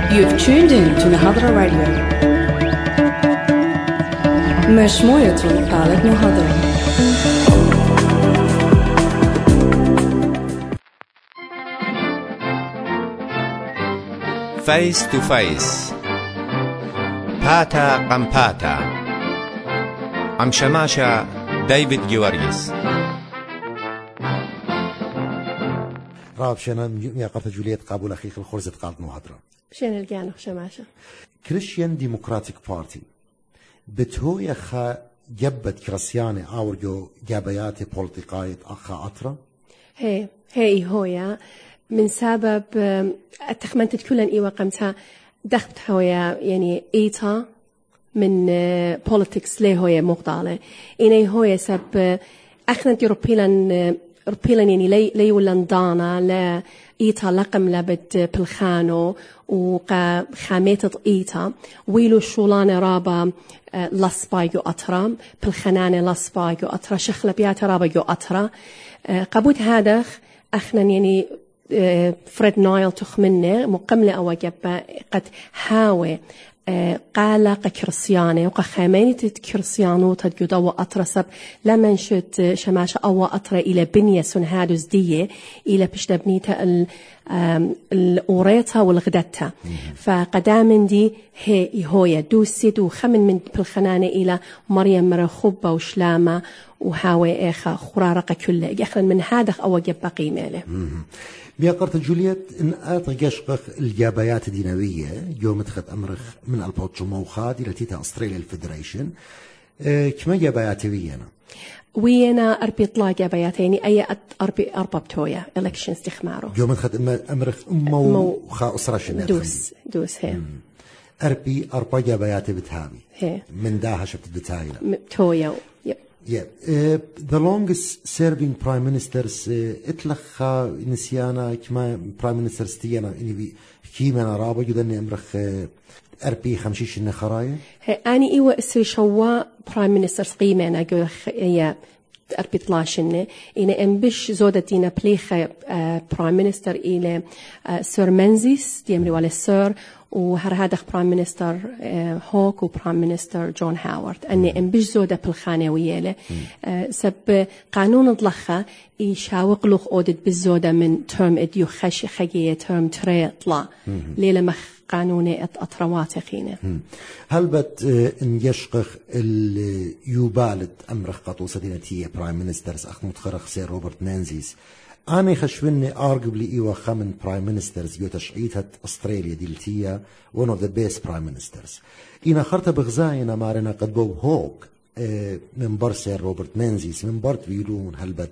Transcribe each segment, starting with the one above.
You've tuned in to Nahadra Radio. مشموية قالت نهضرة. Face to face. Pata Qampata. Am Shamasha David Georgis. راب شنا ميقرت جوليت قابل أخيك الخرزة قالت نهضرة. شين الجانو شماشة. كريستيان ديمقراطيك بارتي بتهو يخا جبت كريستياني أورجو جابياتي بوليتيقاية أخا أطرة. هي هويا من سبب التخمنت كلن إيوا قمتها دخلت هويا يعني إيتا من politics ليه هويا مقدالة إني هويا سب أخنت يوروبيلان يعني لي ولندانا لا إيتا لقم لبد بالخانو وقا خاميتة إيتا ويلو شولانة رابا لصبايو أطرا بالخنانة لصبايو أطرا شخلة بيات رابا يو أطرا قبوت هادخ أخنا يعني فريد نايل تخمنه مقملة أو جبا قد هاوي قال كرسيانة وقخامينة كرسيانو تدجد أو أطرسب لما نشت شماشة أو أطرة إلى بنية سنهادو زدية إلى بشتبنيتا الأوريتا والغدتها فقدام دي هي هويا دوسيد وخمن من بالخنانة إلى مريم مرخوبة وشلامة وهاوي إخا خرارقة كله يخلن من هذا أو جب قيمة له بيقرت جوليت إن أتجشق الجابيات الدينوية يوم اتخذ أمرخ من البوتشو موخاد إلى تيتا أستراليا الفيدريشن كما جابيات وينا أربي طلا جابيات يعني أي أربا بتويا إلكشن استخماره يوم اتخذ أمرخ موخا أسراشن دوس هي أربي أربا جابيات بتهابي من داها شفت بتهايلا تويا the longest serving prime ministers اتلخا نسيانا كما prime ministers تيانا إني كيما رابا جدني أمرخ أربي خمسيش النخراية أنا إيوة إسري شوا prime ministers قيمة أقول يا أربي طلاشنة إن أمبش زودة دينا بليخة prime minister إلى سير منزيس ديمري ولا سير وهذا برايم مينستر هوك وبرايم مينستر جون هاورد أني أمبش زودة بالخانة وياله سب قانون الضخة يشاوق لخ أودد بالزودة من ترم إديو خشي خجية ترم تري طلا ليلة مخ قانوني أطروات خينة هل بت إن يشقق يبالد أمر قطوسة دينتية برايم مينسترز أخ متخرخ سير روبرت مانزيس أنا خشبني arguably إيوه خمن برايم مينسترز يوتشعيتها أستراليا ديلتية one of the best برايم مينسترز إنا خرطة بغزاينا مارنا قد بوب هوك من برسير روبرت مانزيس من برت بيلون هلبت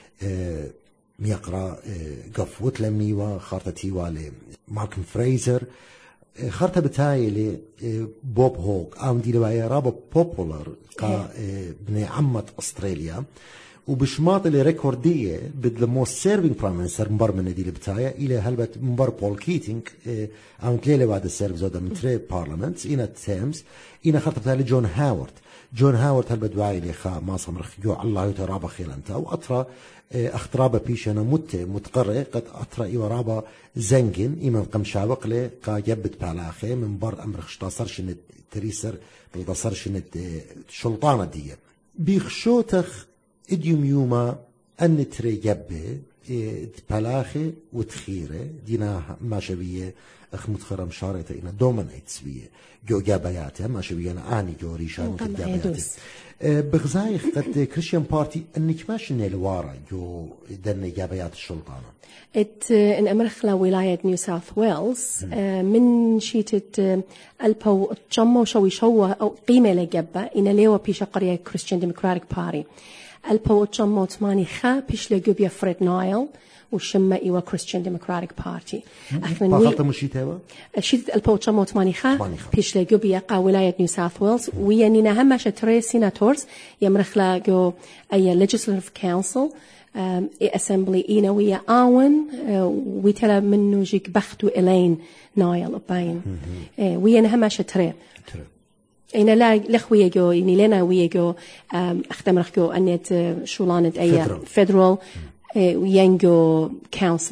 ميقرأ قفوت لميوة خرطة تيوالي ماركن فريزر خرطة بتايلي بوب هوك أم دي لبعي رابا بوبولر قا بني عمة أستراليا وبشماط اللي ريكوردية بدل موست سيرفينج برايم مينستر مبار من دي البتاية إلى هلبت مبار بول كيتينج عملت ليلة بعد السيرف زودا من تري بارلمنت إنا تيمز إنا خطر بتاعي جون هاورد هلبت دعاي لي خا ما صمرخ جو الله يترابا خيلانتا وأطرى اخترابا بيشنا متقرر قد أطرى إيوا رابا زنجن إيمان قمشاوق لي قا جبت بالاخي من بار أمرخ شتصر شنت تريسر بيتصر شنت شلطانة دي بيخشوتخ إديوم يوما أن تري جبه بالاخي وتخيره دينا ما شبيه أخ متخرم شارته إنا دومينيتس بيه جو جابياته ما شبيه أنا آني جو ريشان جابياته بغزاي قد كريستيان بارتي أنك ماش نلوارا جو دن جابيات السلطانة إن أمرخلا ولاية نيو ساوث ويلز من شيتة البو تجمع شوي أو قيمة لجبة إن ليوا بيشا قرية كريستيان ديمقراطيك بارتي البو تجمع تماني خا بيش لجوبيا فريد نايل وشمة إيوا كريستيان ديمقراطيك بارتي فقط مشيتها شيت البو تجمع تماني خا بيش لجوبيا قا ولاية نيو ساوث ويلز ويانينا هم شتري سيناتورز يمرخلا جو أي legislative council assembly إينا ويا آون ويتلا منو جيك بختو إلين نايل أبين ويانا هم شتري إنا لا لخوية جو إني لنا ويا جو أختمرخ جو أنيت شولانة أي federal وينجو councils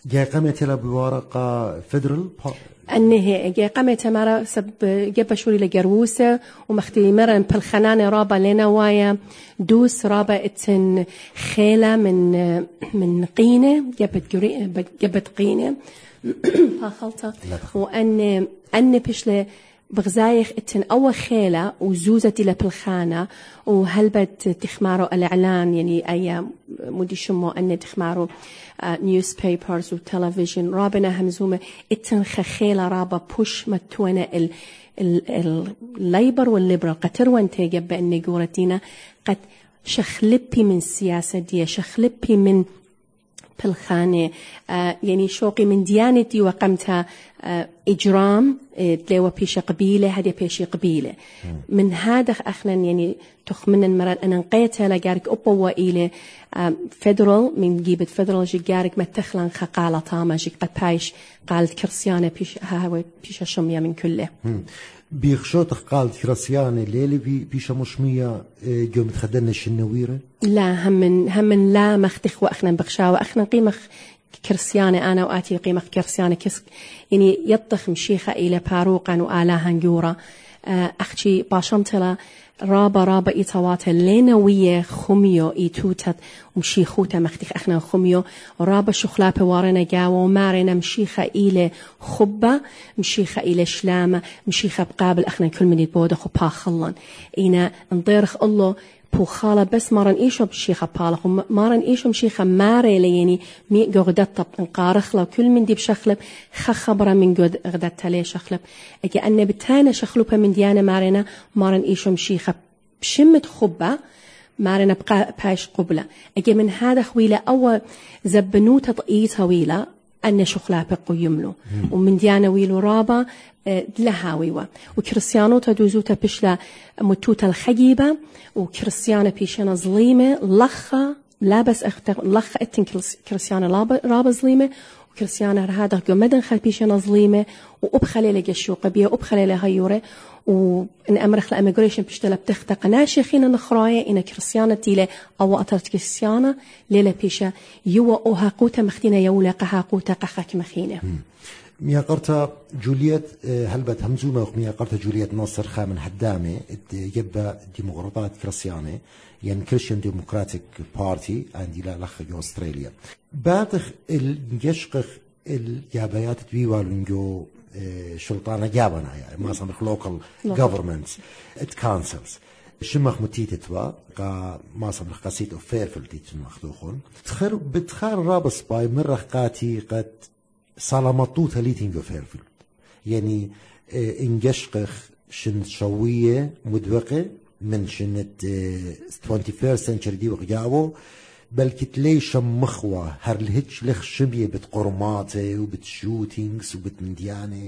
جاي قامت له بورقة فيدرال أنه جاي قامت مرة سب جاب شوري لجروسة ومختي مرة بالخنانة رابا لنا ويا دوس رابا اتن خيلة من قينة جابت قينة فخلطة وأن بيشله بغزايخ اتن أول خيلة وزوزة إلى بالخانة وهلبت تخمارو الإعلان يعني أي مودي شمو أن تخمارو newspapers وتلفزيون رابنا همزومة اتن خيلة رابا بوش متونا الليبر والليبرال قتر وانتي جب أن جورتينا قد شخلبي من سياسة دي شخلبي من بالخانة يعني شوقي من ديانتي وقمتها إجرام تلاوى بيش قبيلة هذه بيش قبيلة من هذا أخنا يعني تخمن المرات أنا نقيتها لجارك أبوة إلى فيدرال من جيبت فيدرال جارك ما تخلن خقالة طامة جي قد بايش قالت كرسيانة بيش هاوي بيش شمية من كله بيخشوت قالت كرسيانة ليلي بيش مشمية جو متخدنا الشنويرة لا هم لا مختخ وأخنا بخشا وأخنا قيمة كرسيانة أنا وآتي قيمة كرسيانة يعني يطخ مشيخة إلى باروقا وآلا هنجورة أختي باشمتلا رابا إيطواتا لينوية خميو إيتوتت ومشيخوتا مختخ أخنا خميو رابا شخلابة وارنا جاوة ومارنا مشيخة إلى خبة مشيخة إلى شلامة مشيخة بقابل أخنا كل من يتبودا خبا خلان إينا نضيرخ الله بوخالة بس مارن إيشو بشيخة بالخ ومارن إيشو مشيخة ماري ليني مي جودت طب نقارخ لو كل من دي بشخلب خبرة من جود غدت تلي شخلب أجي أن بتانا شخلوبها من ديانة مارن إيشو مشيخة بشمت خبة مارنا بقى باش قبلة أجي من هذا خويلة أول زبنوتة طقيتها ويلة أن شخلها بقيملو ومن ديانة ويلو رابا لهاويوة وكريستيانو تدوزوتا بشلا متوتا الخجيبة وكريستيانة بيشنا ظليمة لخة لابس لخة اتن كريستيانة رابا ظليمة وكريستيانة هذا قمدن خل بيشنا ظليمة وأبخلي لجشو قبيه وأبخلي لهيورة وإن أمرخ لأميغريشن بيشتلا بتختق ناشخين نخراية إن كريستيانة تيلة أو أطرت كريستيانة ليلة بيشا يوا أوها قوتا مختينة يولا قها قوتا قخاك مخينة ميا قرطة جوليت هلبت همزومة وميا قرطة جوليت ناصر خامن هدامة يبقى ديمقراطات كريستيانة يعني كريستيان ديمقراطيك بارتي عندي لا لخ جو أستراليا بعدخ الجشقخ الجابيات تبيوالونجو شلطانة جابنا يعني ما صنخ local governments councils شمخ متيتتوا قا ما صنخ قاسيت أو فيرفل تيتن مخدوخون بتخار رابس باي مرة قاتي قد سلامطوتها ليتينجو فيرفل يعني انجشقخ شن شوية مدوقة من شنت 21st century دي وقجاوه بل كتلي شمخوة هرلهج لخ شبيه بتقرماته وبتشوتينجز وبتمديانة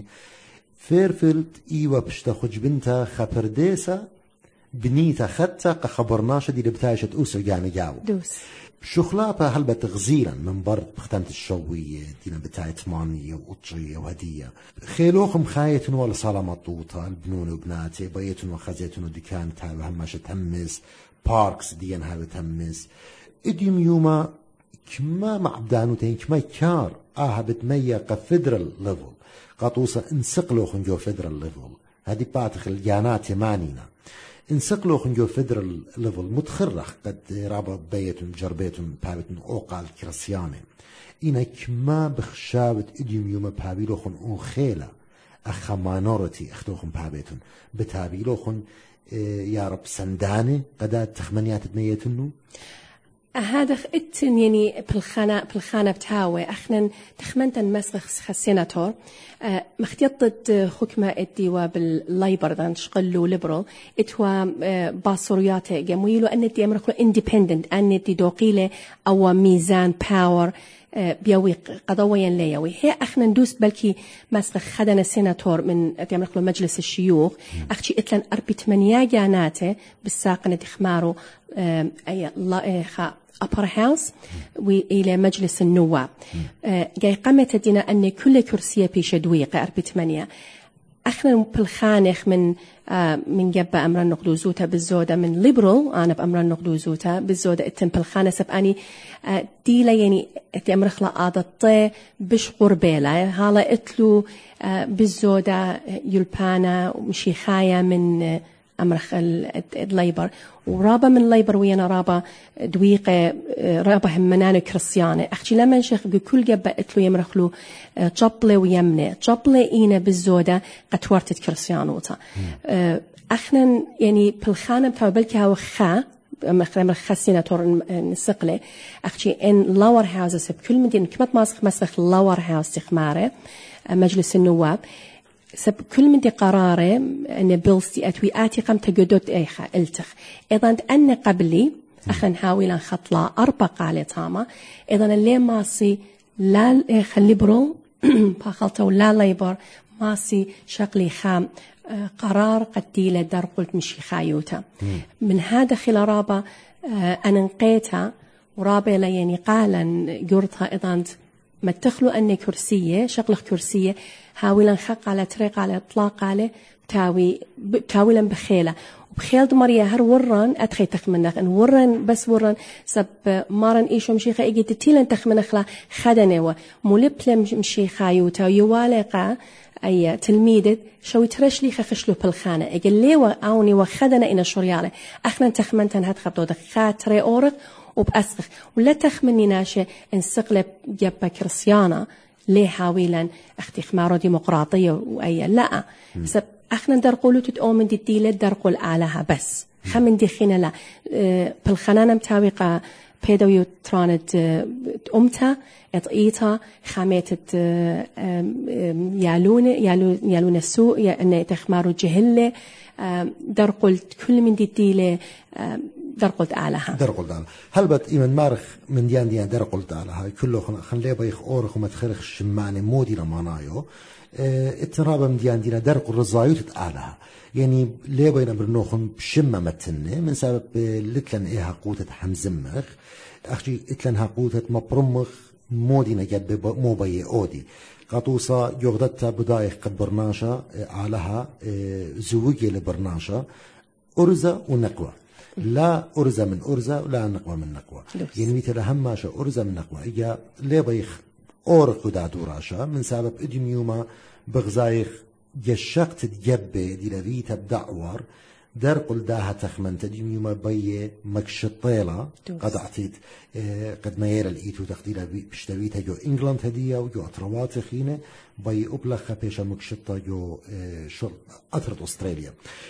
فيرفلد إيوة بشتخج بنتها خبرديسة بنيتها خدتها قخبرناش دي لبتايشة أوسو جاني جاو دوس شخلابها هل بتغزيلا من برد بختمت الشوية دينا بتاعي ثمانية وقطشية وهدية خيلوخم خايتن ولا صالة مطوطة البنون وبناتي بيتن وخزيتن ودكانت هاي وهماشة تهمس باركس ديان هاي وتهمس إديم يوما كما معبدانو تين كما كار بتمية كفيدرال ليفل قطوسة انسقلوخن جو فيدرال ليفل هذه باتخ الجانات يمانينا انسقلوخن جو فيدرال ليفل متخرخ قد رابط بيتن جربيتن بابتن اوقال كريستيانة إنا كما بخشاوت إديم يوما بابيلوخن او خيلة أخا مانورتي اختوخن بابتن بتابيلوخن يا رب سندانة قدات تخمنيات بميتنو هذا اتن يعني بالخانة بتاوي اخنا تخمنت مسخ السيناتور مختيطت حكمة اتوا باللايبر دان شقلو ليبرال اتوا باصورياته جمويلو ان دي امركو اندبندنت ان دي دوقيله او ميزان باور بيوي قضويا ليوي هي اخنا ندوس بلكي مسخ خدنا السيناتور من دي امركو مجلس الشيوخ اختي اتلن 8 جاناته بالساقنة تخمارو اي upper house وإلى مجلس النواب جاي قامت دينا أن كل كرسي بيش دويقة 8 احنا بالخانخ من جبا امر النقدو زوتا بالزوده من ليبرال انا بامر النقدو زوتا بالزوده اتم بالخانه سب اني ديلا يعني امر خلا عادت بش قربيله هالا اتلو بالزوده يلبانا ومشي خايا من امرخ الليبر ورابا من الليبر ويانا رابا دويقه رابا همنانو كريستيانه اختي لما نشخ كل جبا اتلو يمرخلو جبله ويمنه جبله اينا بالزوده قتورتت كريستيانوتا احنا يعني بالخانه بتاع بلكي هاو خا امر خسينا تور نسقله اختي ان لور هاوسز بكل مدينه كما ماسخ مسخ لور هاوس تخماره مجلس النواب سب كل من دي قراره ان بيلستي اتوياتي قم تجدد ايخا التخ ايضا ان قبلي اخن حاول خطلا اربع قاله تاما ايضا اللي ماسي لا خليبرو باخلتو لا ليبر ماسي شغلي خام قرار قديله در قلت مشي خايوتا من هذا خلارابا انا نقيتها ورابا يعني قالا قرتها ايضا ما تخلو أني كرسية شغلة كرسية هاولا خق على طريق على إطلاق على تاويلا بخيلة وبخيل دمريا هر ورن أدخي تخمنخ إن ورن بس ورن سب مارن إيشو مشيخة إيجي تتيلن تخمنخلا خدنوا مولبلا مشيخة يوتا يوالقا أي تلميذة شو ترش لي خشلو بالخانة إيجي ليوا أوني وخدنا إن شريالة أخنا تخمنتن هاد خبطو دخاتري أورق وبأسخ ولا تخمني ناشة إن سقلب جبا كريستيانا ليه حاولا اختي خمارو ديمقراطية وأي لا سب احنا درقولو تتؤمن دي ديلة درقول علىها بس خمن دي خينا لا بالخنانة متاوقة بيدويو تراند أمتا اطئيتا خاميتت يالون السوق ان تخمارو جهلة درقلت كل من دي ديلة درقلت علىها درقلت علىها هل بت إيمن مارخ من ديان درقلت علىها كله خن ليه بيخ أورخ وما تخرخ شمانة مودي لمانايو اترابا من ديان درق الرزايوت علىها يعني ليه بينا برنوخن بشمة متنة من سبب لتلن إيها قوتة حمزمخ أخشي اتلن ها قوتة مبرمخ مودي نجد مو بي أودي قطوصة يغدتها بدايخ قد برناشا علىها زوجي لبرناشا أرزة ونقوة لا أرزة من أرزة ولا نقوة من نقوة يعني مثل هماشا أرزة من نقوة إجا ليه بيخ أورق دادو راشا من سبب إدميوما بغزايخ جشقت تجبه دي لفيتا بدعور در قل داها تخمن تدميوما بي مكشطيلة قد أعطيت قد ما يرى الإيتو تقديلا بشتويتها جو إنجلاند هدية وجو أطروات خينة بي أبلغها بيشا مكشطة جو أطرد أستراليا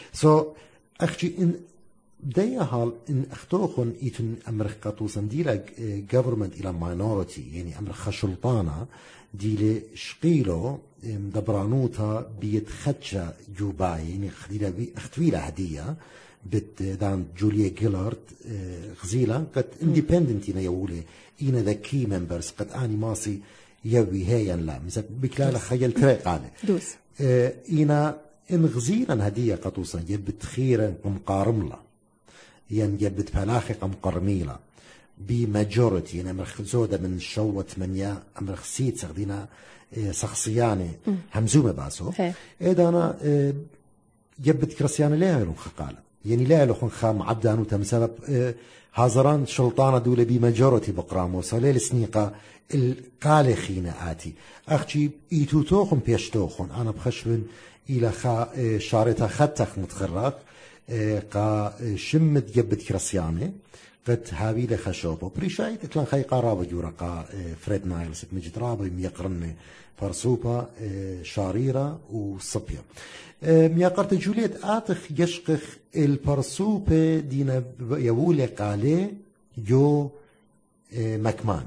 أخشي إن دايا هال إن أختوخن إيتن أمرخ قطوسا ديلا government إلى minority يعني أمرخ خشلطانة ديلا شقيلو دبرانوتا بيتخدشا جوباي يعني اختويلة هدية دان جوليا جيلارد غزيلة قد independent يولي إينا ذا key members قد آني ماسي يوي هيا لا مثل بكلالة خيال تريق علي دوس إينا إن غزيلا هدية قطوسا جبت خيرا مقارملا يعني جبت فلاخي مقرميلا بماجورتي يعني أمرخ زودة من شوة منيا أمرخ سيت سغدينا شخصياني همزومة باسو إذا أنا جبت كريستيانو ليه لون خقالة يعني ليه لون خام عبدانو تمسبب هازران شلطانة دولة بماجورتي بقرامو سليل سنيقة القالة خينا آتي أختي إيتو توخن بيشتوخن أنا بخشبن إلى شارتها خطخ متخرق قا شمت جبت كريستياني قد هابي لخشوبه بريشايت اتلان خي قرابه جورا قا فريد نايلز مجد رابه ميقرن فرسوبا شاريرة وصبيا ميقرت جوليت آتخ يشقخ البرسوبة دينا يولي قالي جو مكمان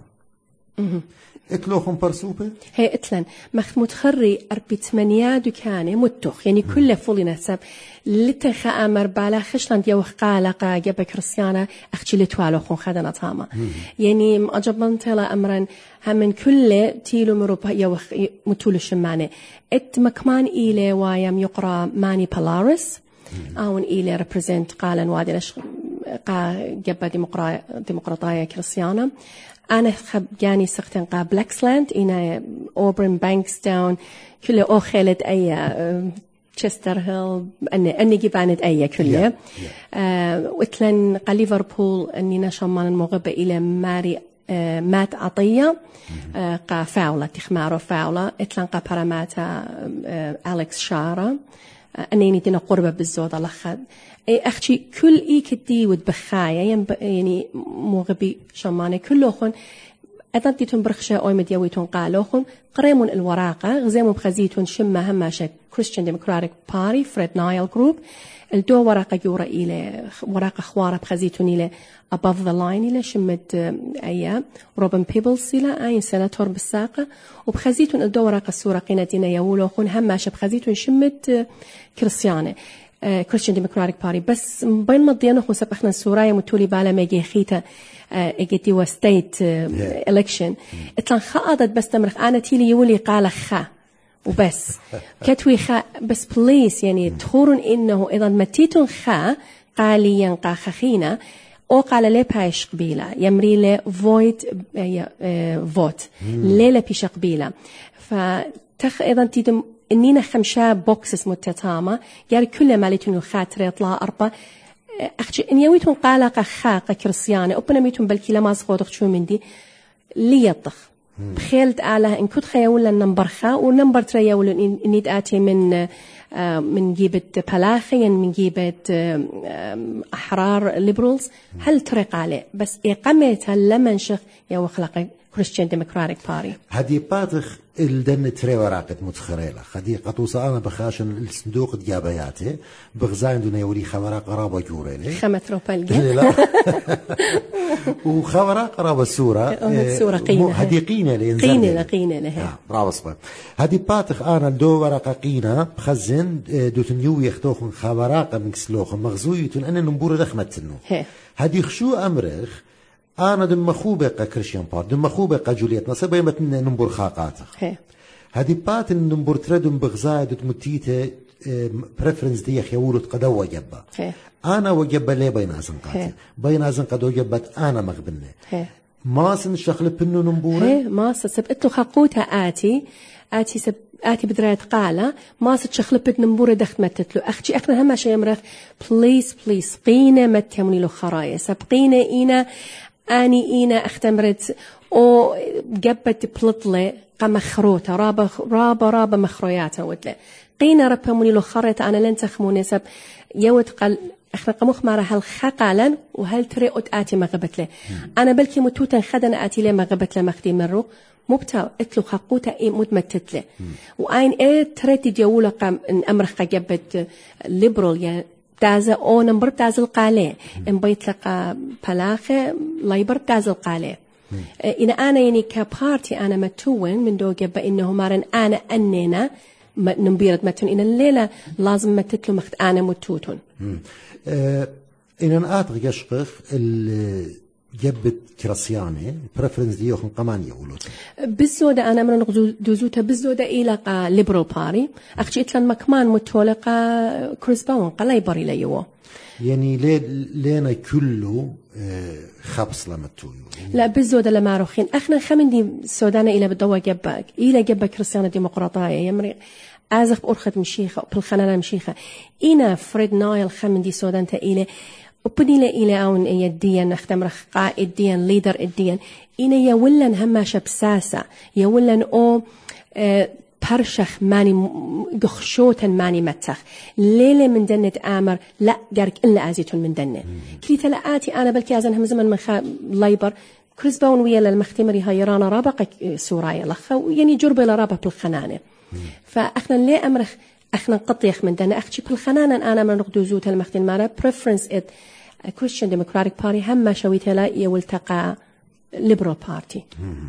اتلوخم برسوبة هي اتلن مخمود خري أربي 8 دكانة متوخ يعني كله فولي نسب لتنخا أمر بالا خشلند يوخ قالقا جبا كريستيانا أختي لتوالوخون خدنا طاما يعني أجبن تلا أمرا همن كله تيلو مروبا يوخ متولو شمانة ات مكمان إيلي وايم يقرأ ماني بلارس أون إيلي ريبريزنت قالا وادي قا جبا ديمقراطية كريستيانا أنا خب جاني سختن قا بلاكسلاند إنا أوبرن بانكستاون كله أخلت أي تشستر هيل أني جبانت أي كلها وإتلن قال ليفربول أني نشمان المغبة إلى ماري مات عطية قا فاولة تخمارو فاولة إتلان قا براماتا أليكس شارا أني دينا قربة بالزودة لخد أختي كل كدي وتبخايا يعني مغبي شمانة كلهم أيضا تيتون برخشة أو مديويتون قالوهم قريمون الوراقة غزيمون بخزيتون شمة هماشة Christian Democratic Party فريد نايل جروب الدو ورقة جورا إلى ورقة خوارة بخزيتون إلى above the line إلى شمت أيام روبن بيبلز إلى أي سناتور بالساقة وبخزيتون الدو ورقة السورة قينا دينا يولوخون هماشة بخزيتون شمت كريستيانة Christian Democratic Party بس بين مضيانه خو سبقنا سورايا متولي بالا ميجي خيتا اجتي وستيت election اتلان خاضت بس تمرخ انا تيلي يولي قال خا وبس كتوي خا بس بليس يعني تخورن انه اذا متيتون خا قالي ينقا خخينا او قال لي بايش قبيله يمري لي فويد فوت ليله بيش قبيله فتخ اذا تيدم إننا خمسة بوكسس متتامة يعني كل ما ليتون خاطر يطلع أربعة أختي إن يويتون قالق خاقة كريستيانة أبنا ميتون بالكي لما صغودك شو مندي ليطخ بخيلت على إن كنت خيولا النمبر خا والنمبر ترى يقولون إني آتي من جيبة بلاخي يعني من جيبة أحرار ليبرالز هل طريق عليه بس إقامتها لما نشخ يا خلق Christian Democratic Party. هدي باتخ الدن تري وراقة متخريلة خدي قطوسة أنا بخاشن الصندوق ديابياته بغزاين دون يولي خبراء قرابة جوريلي خمت روبالجي لا وخبراء قرابة السورة قينة هدي قينة قينة لها برافو صبر هدي باتخ أنا دو ورقة قينة بخزن دوتن يو يختوخن خبراء مكسلوخن مغزويتون أنا نمبور دخمتنو هدي خشو أمرخ أنا دم مخوبة كريستيان بار دم مخوبة جوليت نصيب يمت نمبر خاقاته هذه بات نمبر تردم بغزايد متيته بريفرنس دي خيولت قدوة جبا أنا وجبا ليه بين أزنقاتي بين أزنقات وجبت أنا مغبنة ما سنشخل بنو نمبورة ما سبقت خاقوتها آتي بدراية قالة ما ستشخلبت نمبورة دخت متتلو أختي أخنا هما شيء مرخ بليز قينا متيمني له خرايا سبقينا إينا أني إينا اختمرت أو جبت بلطلة قمخروتة رابا مخروياتها ودلة قينا ربموني له خريت أنا لن تخموني سب يوت قال احنا قمخ مارا هل خقالا وهل تريقت آتي مغبت له أنا بلكي متوتا خدنا آتي لي مغبت له مختي مرو مبتا اتلو خقوتا اي متمتت له وأين ايه تريتي جاولا قام أمرخ جبت ليبرال يعني تازا أو نمبر تازل قالة إن بيتلقى بلاخة لايبر تازل قالة إن أنا يعني كبارتي أنا متوين من دو جبا إنه مارن أنا أننا نمبيرد متون إن الليلة لازم متتلو مخت أنا متوتون إن أنا أتغ يشقخ جبت كراسياني بريفرنس ديوخن قمان يقولوت بالزودة أنا من دوزوتها بالزودة إلى ليبرال باري أختي إتلان مكمان متولقة كريس باون قلايبر إلى يو يعني لينا كله خبص لما تويو لا بالزودة لما روخين احنا خمندي السودانة إلى بدوا جبك إلى جبك كريستيانة ديمقراطية يمري أزخ بأرخد مشيخة بالخنانة مشيخة إنا فريد نايل خمندي سودان إلى وبني إلى أون يديان اختمرخ قائد ديان ليدر الديان إنا يولن هما شبساسة يولن أو برشخ ماني قخشوتا ماني متخ ليلة من دنة آمر لا جارك إلا أزيتون من دنة كلي تلقاتي أنا بلكي أزن هم زمن مخا لايبر كريس باون ويا المختمري هايرانا رابق سورايا لخا يعني جرب إلى رابق بالخنانة فأخنا ليه أمرخ احنا قطيخ من دنا اختي بالخنانه انا من نقدو زوت المختن مارا بريفرنس ات Christian Democratic Party هم شويت لا يلتقى Liberal Party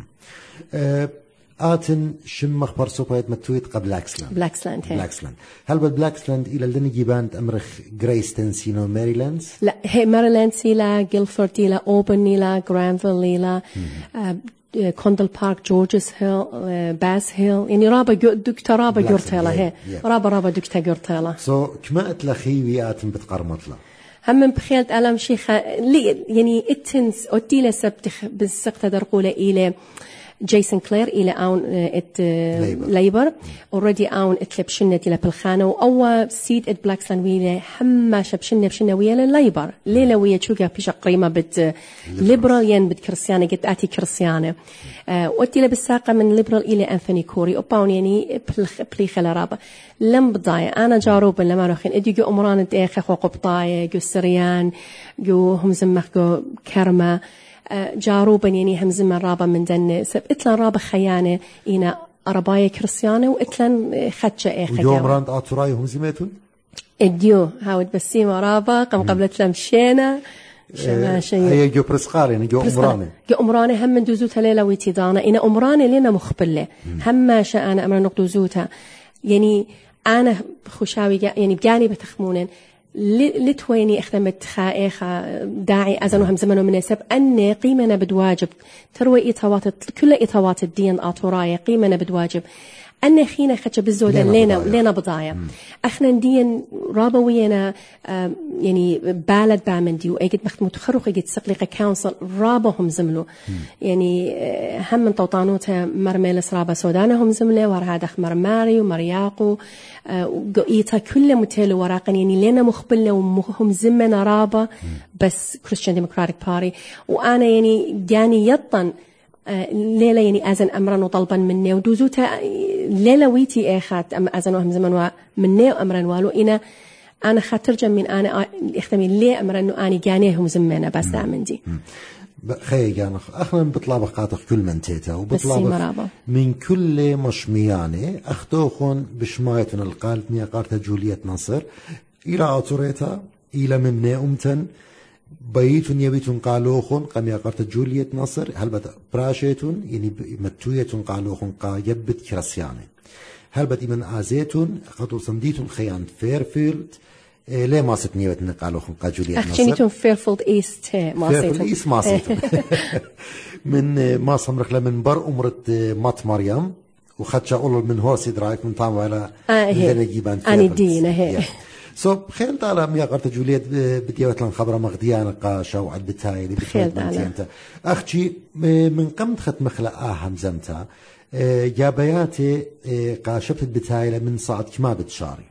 آتن شم مخبر سوبايت متويت قبل بلاكسلاند هل بالبلاكسلاند إلى اللي نجيباند أمرخ غريستون سينو ماريلاند لا هي ماريلاند إلى جيلفورد إلى أوبن إلى جرانفيل إلى كوندل بارك جورجز هيل باس هيل يعني رابا دكتور رابا جورتيلا هي رابا دكتور جورتيلا سو كما اتلخي آتن بتقرمطلا هم بخيلت ألم شيخة يعني اتنس أتيلا سبتخ بالسقطة درقولة إلى جيسون كلير إلى أون ليبر already أون إتلب شنة إلى بالخانة وأول سيد إت بلاكس لانويلة حما شبشنة ويا ليبر ليلة ويا شوكا بيش قريمة بد ليبرال ين بد كريستيانة قد أتي كريستيانة وأتي بالساقة من ليبرال إلى أنثوني كوري أباون يعني بليخ لرابة لم بضايع أنا جاروب لما روحين إدي جو أمران دقيقة وقبطاية جو سريان جو هم زمخ جو كرمة جاروبا يعني هم زمن رابا من دن سب إتلان رابا خيانة إنا أرباية كريستيانة وإتلان خدشة إيه ويوم راند آتوراي هم زميتون إديو هاود بسيمة رابا قبل تلم شينا هي جو برسقال يعني جو أمرانة هم من دوزوتها ليلة ويتيدانا إنا أمرانة لنا مخبلة هم شاء أنا أمر نقدوزوتها يعني أنا خشاوي يعني بجاني بتخمونن لتويني اختمت خائخة داعي أزنو هم زمنو مناسب أن قيمنا بدواجب تروي إطوات كل إطوات الدين آتوراية قيمنا بدواجب أن خينا خدش بالزودة لنا بضايا احنا دين رابوينا يعني بالد بعمندي وأجد مخت متخرق أجد سقلقة كونسل رابهم زملو يعني هم من توطانوتها مرميلس رابا سودانا هم زملة ورهاد أخمر ماري ومرياقو وقيتها كل متهل وراقن يعني لنا مخبلة وهم زمنا رابا بس كريستيان ديمقراطيك باري وأنا يعني جاني يطن ليلة يعني أزن أمرا وطلبا مني ودوزوتا ليلة ويتي إخات أزن وهم زمن مني وأمرا والو أنا خاترجم من أنا اختمي ليه أمرا إنه أنا جانيهم زمنا بس دائما دي خير جانا أخنا بطلب قاطع كل من تيتا وبطلب من كل مشميانة أختوخون بشمايتنا القالب نيقارتا جولية نصر إلى عطوريتا إلى ممني أمتن بيتون يبيتون قالوخون قام يقارت جولية نصر هل بد براشيتون يعني متويتون قالوخون قا يبت كرسياني هل بد من آزيتون قطو صنديتون خيان فيرفيلد ليه ما ست نيوتن قالوخون قا جولية نصر أخشيتون فيرفيلد إيست فيرفيلد إيست ما سيتون من ما صمرخ لمن بر أمرت مات مريم وخدش أقول من هورسي درايف من طعم على أنا دينا هي خيل تعالى ميا قرت جوليت بديوت لن خبره مغديان قاشا وعد بتاعي اللي بتخيل انت اختي من قمت خت مخلقه همزمتها جابياتي قاشفت بتاعي من صعد كما بتشاري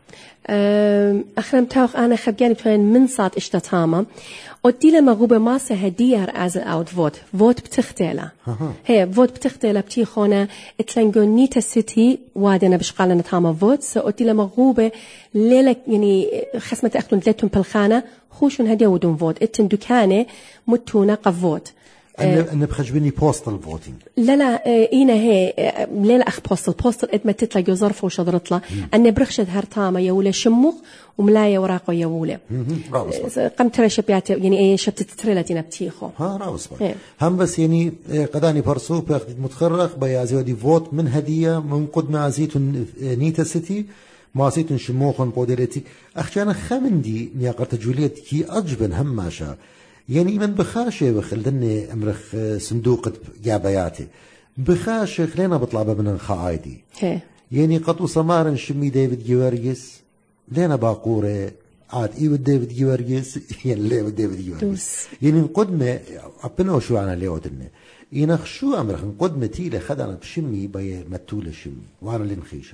أخرم تاوخ أنا خبجاني بتوين من صعد اشتتاما قلتي لما غوبة ماسة هدير از اوت فوت بتختيلة هي فوت بتختيلة بتيخونا اتلنقو نيتا سيتي وادنا بشقالة نتاما فوت قلتي لما غوبة ليلة يعني خسمة أختون ثلاثون بالخانة خوشون هدية ودون فوت اتن دكانة متونا قفوت أنا بخجبني بوستل فوتينج لا إينا هي لا أخ بوستل إدمة تطلع ظرف وشضرتلا أنا برخشد هرتامة يولا شموخ وملاية وراقو يولا قمت ترى شبيات يعني أي شبت تتريلا دينا بتيخو راوس هم بس يعني قداني برسو بأخذ متخرق بيازيو دي فوت من هدية من قد ما زيتون نيتا سيتي ما زيتون شموخن بوديلتي أخشانا خمندي مياقرت جوليت كي أجبن هماشا يعني من بخاشة بخلدني أمرخ صندوق جابياتي بخاشة خلينا بطلع من الخايدي يعني قد وصمار شمي ديفيد جيورجيس لينا باقورة عاد إيود ديفيد جيورجيس يعني ليه ديفيد جيورجيس يعني نقدم أبنا وشو عنا ليه ودنا ينخشو أمرخ نقدم تيلة خدنا بشمي بي متولة شمي وانا اللي نخيشة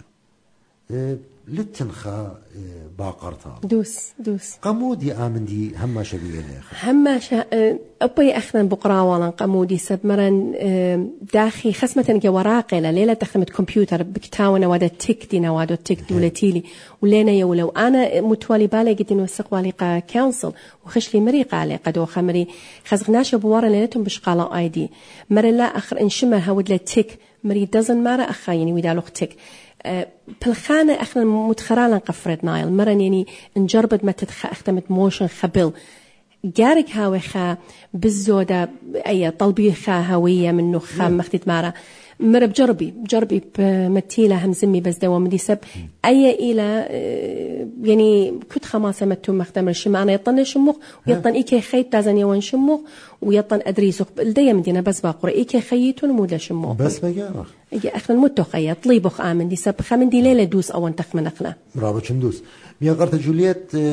لتنخا باقرتها دوس قمودي آمندي هما شبيه ليخ هما أبي أخنا بقراوالا قمودي سبمرن داخي خسمة جوراقلة ليلة تخدمت كمبيوتر بكتاونا ودا تيك دينا ودا تيك دولتيلي ولينا يولو أنا متوالي بالي قد إنه استقبالي كونسل وخش لي مريقة على قدو خمري خزغناش بوارا ليلتهم بشقالة آي دي مرة لا آخر إنشمر هود لا تيك مري دزن مرة أخا يعني ويدالوخ تيك بالخانة احنا متخرالا قفرت نايل مرن يعني نجربت ما اختمت موشن خبل جارك هاوي خا بالزودة أي طلبي خا هوية منه خا مختت مارا مرة بجربي بمتيلة همزمي بس دوام دي سب أي إلى يعني كنت خماسة متو مختمر الشمع أنا يطن شموخ ويطن إيكي خيط تازن يوان شموخ ويطن أدريسوخ الديا مدينة بس باقرة إيكي خيطون مودا شموخ بس بجارة أخنا المتو خيط طليبوخ آمن دي سب خمن دي ليلة دوس أو انتخ من أخنا برافو شندوس ميا قرت جوليت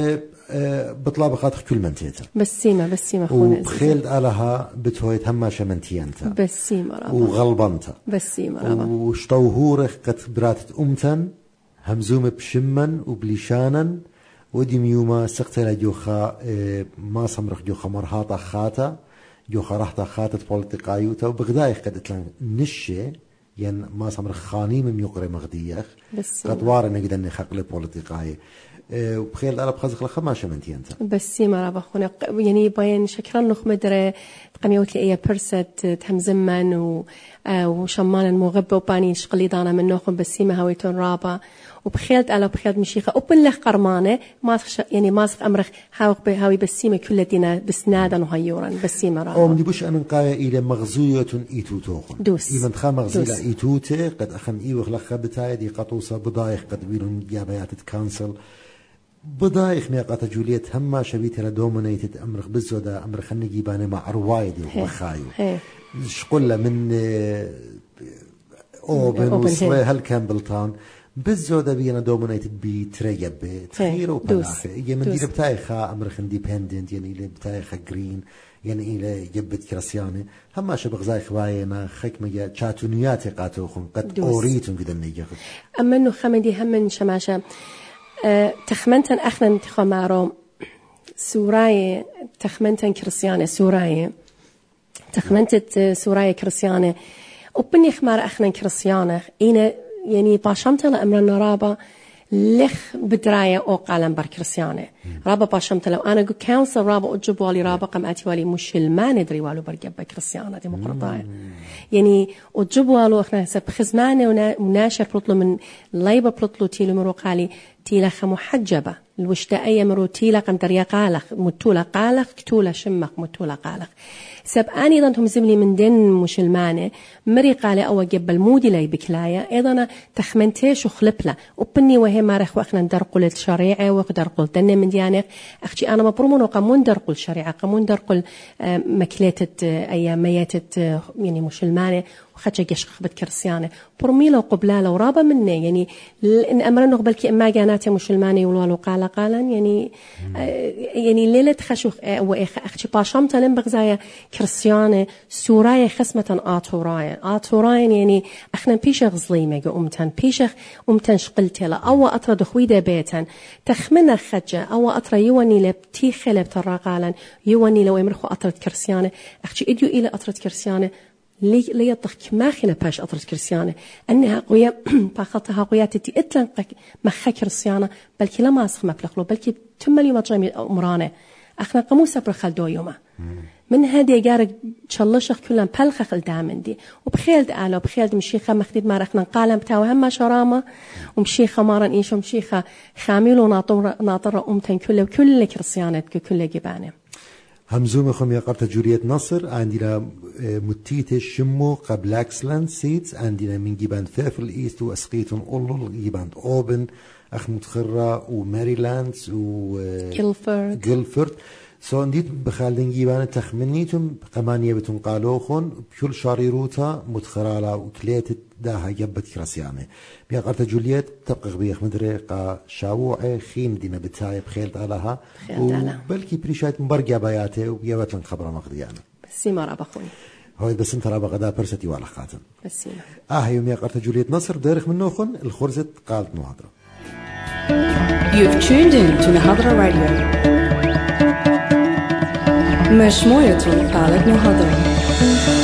بطلاب خاطر كل منتيتا بسيمة خونا وبخيل آلها بتويت هماشة منتيانتا بسيمة رابا وغلبنتا بسيمة رابا وشتوهورخ قد براتت أمتن همزوم بشمن وبليشانا ودي ميوما سقتلا جوخا ما صمرخ جوخا مرهاطا خاتا جوخا رحتا خاتت بوليتيقايوتا وبغدايخ قد اتلان نشي ين ما صمرخ خانيم ميقري مغديخ قد وارنا قد اني خقلي بوليتيقاي وبخيل أنا بخزق لخماشة منتي أنت بس ما رابا خونا يعني باين شكرا نخ مدري قميوت لي أي برست تهمزمن وشمالا مغبة وباني شقلي دانا من نوخم بسيمة هاويتون رابا وبخيلت أنا بخيلت مشيخة وبن لخ قرمانة ما يعني ما سق أمرخ هاوي بسيمة كل دينا بسنادا وهيورا بسيمة رابا. من ديبوش أنا نقايا إلى مغزوية إيتوتوخن. دوس. إيمن خا مغزيلة إيتوتة قد أخن إيوخ لخ بتاعي دي قطوسة بضايخ قد بيلون جابيات تكانسل. بضايخ ميقات جوليت هما شبيت لدومينيتد أمرخ بالزودا أمرخ النجيبانة مع روايدي وخايو. شقولة من أوبن وصوي هل كان بلطان بالزودا بينا دومينيتد بتريب تخير وبلاخ يعني دي بتايخا أمرخ انديبندنت يعني اللي بتايخا جرين يعني إلى جبت كراسياني هما شبغ زايخ باينا خيك مجا تشاتونياتي قاتوخن قد أوريتون كده نيجاخد أما إنه خمدي هم شماشة تخمنتن أخنا انتخاب معروم سوراي تخمنتن كريستيانة سوراي تخمنتت سوراي كريستيانة وبني خمار أخنا كريستيانة إنا يعني باشمت لأمرنا رابا لخ بدراية أو قالن بر كريستيانة رابا باشمت لو أنا جو كونسل رابا أجب والي رابا قمأتي والي مشل ما ندري والو برجب كريستيانة ديمقراطية يعني أجب والو إحنا سب خزمانة وناشر بطلو من لايبا بطلو تيلو مروقالي تيلخ محجبة الوشتا أي مرو تيلا قندريا قالخ متولا قالخ كتولا شمخ متولا قالخ سب أني ضنتهم زملي من دين مشلمانة مري قالي أو جبل مودي لي بكلايا أيضا تخمنتيش وخلبلا وبني وهي مارخ وإحنا ندرقل الشريعة وقدرقل دني من ديانك أختي أنا مبرومون وقامون درقل الشريعة قامون درقل مكلاتة أي مياتة يعني مشلمانة وخدش جش خبت كرسيانة برميلة وقبلالة ورابة مني يعني إن أمرنا قبل كي ما جاناتي مشلمانة ولو قالا يعني يعني ليلة خشوخ وأختي باشمت لنبغزايا كرسيانة سورايا خسمة آتوراين يعني احنا بيشخ ظليمة أمتن بيشخ أمتن شقلتي لا أو أطرد خويدة بيتن تخمنا خجة أو أطرد يواني لبتي خلب تراقالا يواني لو يمرخو أطرد كرسيانة أختي إديو إلى أطرد كرسيانة لي يطخ ما خنا باش أطرد كرسيانة أنها قوية باخطها قوية تتي إتلنق مخا كرسيانة بلكي لما أسخ مبلغلو بلكي تملي ما تجمي أمرانه احنا قموسة برخال دو يوما من هذه جارك تشلشخ كلهم بلخخ الدامن دي وبخيلد آله وبخيلد مشيخة مخديد ما رخنا قالم بتاعه هم شرامة ومشيخة مارن إيش ومشيخة خامل وناطرة أمتن كل كرسيانة كل جبانة همزوم خم يقرت جورية نصر عندنا متيت الشمو قبل اكسلنت سيتس عندنا من جبان فيفل ايست واسقيتون اولو جبان اوبن اخ متخرة وماريلاندز وجيلفورد سو نديت بخالدين جيبان تخمنيتم قمانية بتون قالوخون بكل شاريروتا متخرالة وكليت داها جبت كراسيانة بيقرت جوليت تبقى غبيخ مدري قا شاوعي خيم دينا بتاعي بخيلت علىها وبلكي بريشايت مبرقيا بياتي وبيابت لن خبرة مقضيانا بس ما رابا خوي هاي بس انت رابا غدا برستي ولا خاتم بس يوم يقرت جوليت نصر دارخ من نوخن الخرزت قالت نهضرة. You've tuned in to Nahadra Radio. مش مويتون قالت نهضرة.